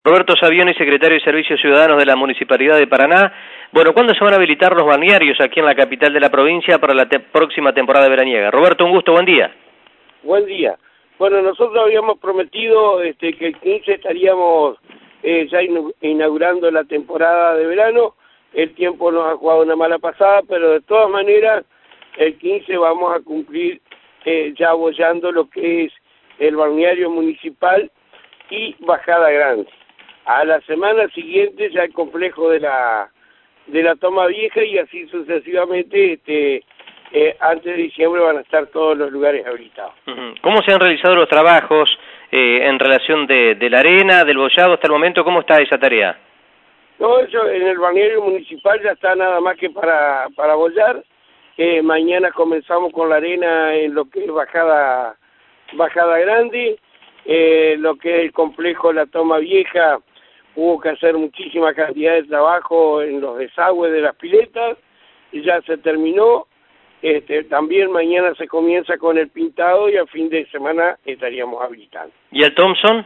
Roberto Savioni, secretario de Servicios Ciudadanos de la Municipalidad de Paraná. Bueno, ¿cuándo se van a habilitar los balnearios aquí en la capital de la provincia para la próxima temporada veraniega? Roberto, un gusto, buen día. Buen día. Bueno, nosotros habíamos prometido que el 15 estaríamos ya inaugurando la temporada de verano. El tiempo nos ha jugado una mala pasada, pero de todas maneras el 15 vamos a cumplir ya abollando lo que es el balneario municipal y Bajada Grande. A la semana siguiente ya el complejo de la Toma Vieja y así sucesivamente. Antes de diciembre van a estar todos los lugares habilitados. ¿Cómo se han realizado los trabajos en relación de la arena, del bollado hasta el momento? ¿Cómo está esa tarea? No, eso en el balneario municipal ya está nada más que para bollar. Mañana comenzamos con la arena en lo que es Bajada Grande. Lo que es el complejo La Toma Vieja, hubo que hacer muchísima cantidad de trabajo en los desagües de las piletas y ya se terminó. También mañana se comienza con el pintado y a fin de semana estaríamos habilitando. ¿Y el Thompson?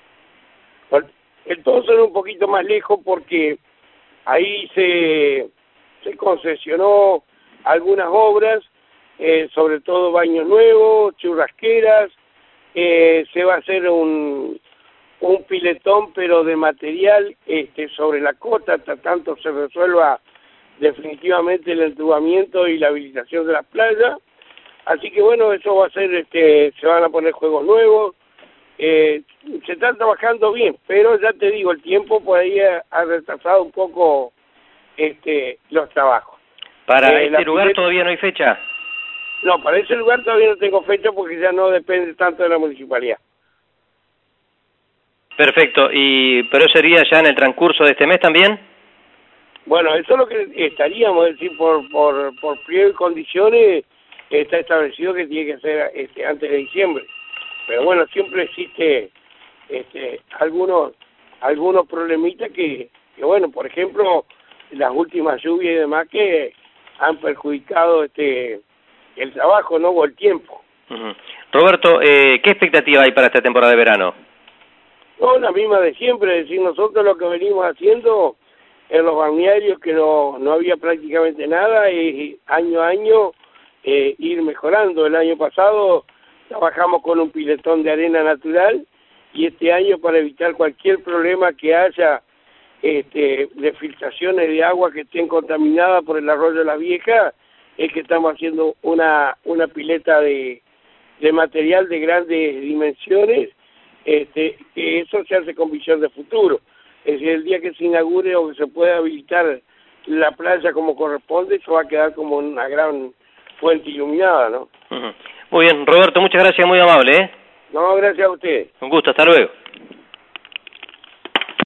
El Thompson es un poquito más lejos porque ahí se concesionó algunas obras, sobre todo baños nuevos, churrasqueras. Se va a hacer un piletón pero de material sobre la costa hasta tanto se resuelva definitivamente el entubamiento y la habilitación de las playas. Así que bueno, eso va a ser, se van a poner juegos nuevos. Se está trabajando bien, pero ya te digo, el tiempo por ahí ha retrasado un poco los trabajos. ¿Para este lugar todavía no hay fecha? No, para ese lugar todavía no tengo fecha porque ya no depende tanto de la municipalidad. Perfecto, ¿pero sería ya en el transcurso de este mes también? Bueno, eso es lo que estaríamos, es decir, por pliego y condiciones está establecido que tiene que ser antes de diciembre. Pero bueno, siempre existe algunos problemitas que bueno, por ejemplo, las últimas lluvias y demás que han perjudicado el trabajo, ¿no? O el tiempo. Roberto, ¿qué expectativa hay para esta temporada de verano? No, la misma de siempre, es decir, nosotros lo que venimos haciendo en los balnearios que no había prácticamente nada y año a año ir mejorando. El año pasado trabajamos con un piletón de arena natural y este año para evitar cualquier problema que haya de filtraciones de agua que estén contaminadas por el arroyo de la Vieja, es que estamos haciendo una pileta de material de grandes dimensiones, que eso se hace con visión de futuro. Es decir, el día que se inaugure o que se pueda habilitar la playa como corresponde, eso va a quedar como una gran fuente iluminada, ¿no? Muy bien, Roberto, muchas gracias, muy amable, No, gracias a ustedes. Un gusto, hasta luego.